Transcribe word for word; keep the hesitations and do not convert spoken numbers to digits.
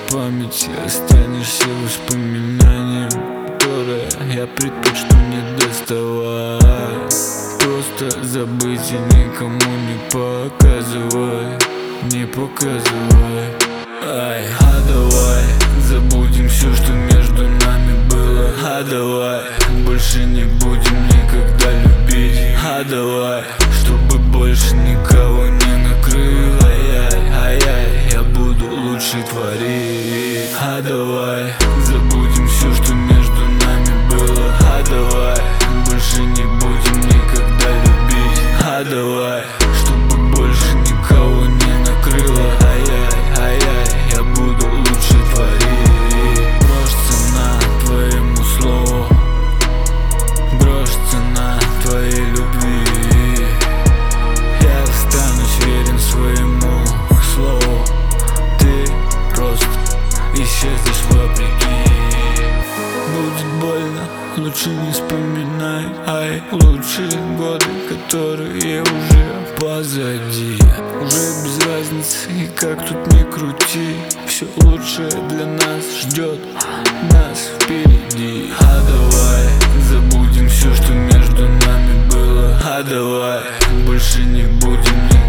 памяти останешься воспоминанием, которое я предпочту не доставать. Просто забыть и никому не показывай, не показывай. Ай, а давай забудем все, что между нами было. А давай больше не будем никогда любить. А давай, чтобы больше никого не накрыло. Ай, ай, ай, я буду лучше творить. А давай забудем все, что между нами было. А давай больше не будем никогда любить. А давай, чтобы больше никого не накрыло. Ай, ай, ай, ай, я буду лучше творить. Грош цена твоему слову, грош цена твоей любви. Я останусь верен своему слову. Ты просто исчезнешь вопреки. Будет больно, лучше не вспоминай. Ай, лучшие годы, которые уже позади. Уже без разницы, и как тут ни крути, все лучшее для нас ждет нас впереди. А давай забудем все, что между нами было. А давай больше не будем